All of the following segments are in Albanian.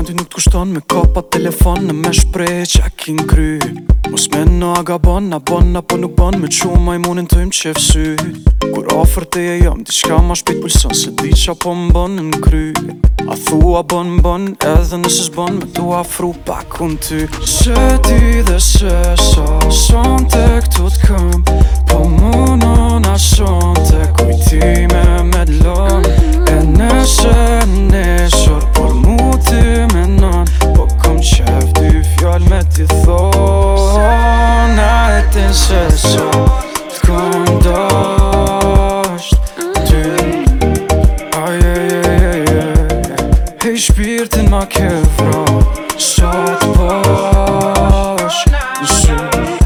ty nuk t'kushton me kapa telefon në me shprej qa kin kry. Mos me në aga bon, a bon, apo nuk bon me qu majmunin të im qef sy. Kur ofër të je jam, diçka ma shpejt pulson se di qa po m'bon në kry. A thua bon, edhe nëse s'bon me tu afru pak unë ty. Se ti dhe se son të këtu t'këm, po munon a son të kujtime me d'lon. E nëse nesër, por mu ti menon, po kom qef dy fjall me t'i thon. A e tin se so t'kom dasht ty. Hej shpirtin ma ke vra, sot pash në sy.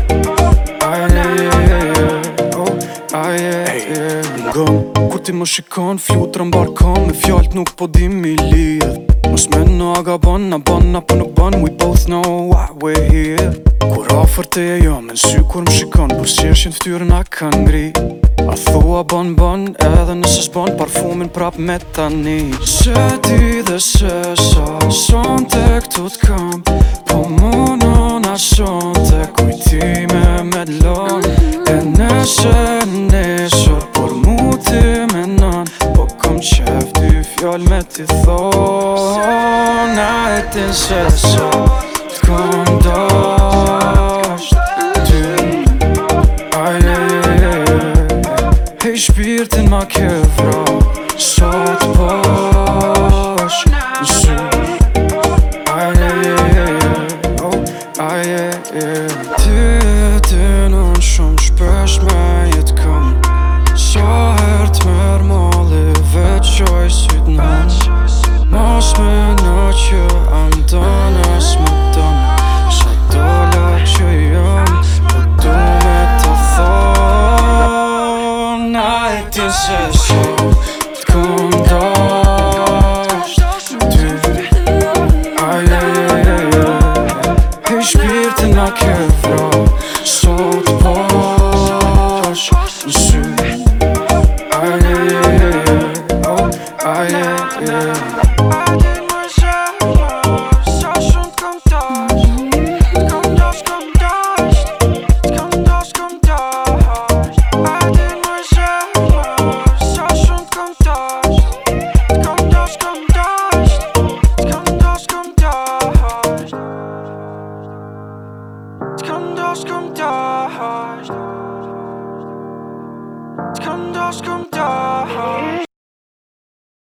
Kur ti më shikon, flutra m'barkon, me fjallt nuk po dim mi lidh. Mos me në aga bon, a bon, apo nuk bon, we both know why we're here. Kur ofër të je jam, në sy kur më shikon, por s'qeshin ftyrën a kan ngri. A thua bon, edhe nëse s'bon, parfumin prap me tani. Se ti dhe se son të këtu t'kam, po munon a son të kujtime me d'lon. E nëse nesër, por mu ti menon, po kom qef dy fjall me t'i thon. A e tin se so t'kom dasht ty. Hej shpirtin ma ke vra, sot pash në sy. Ty non shumë shpesh me jet kam, sa her t'mer malli veç qoj syt nën. Mos me në që am don as me don, sa dola që jam, po du me të thon. A e tin se so t'kom dasht ty. Hej shpirtin ma ke vra, sot pash në sy. Skam dasht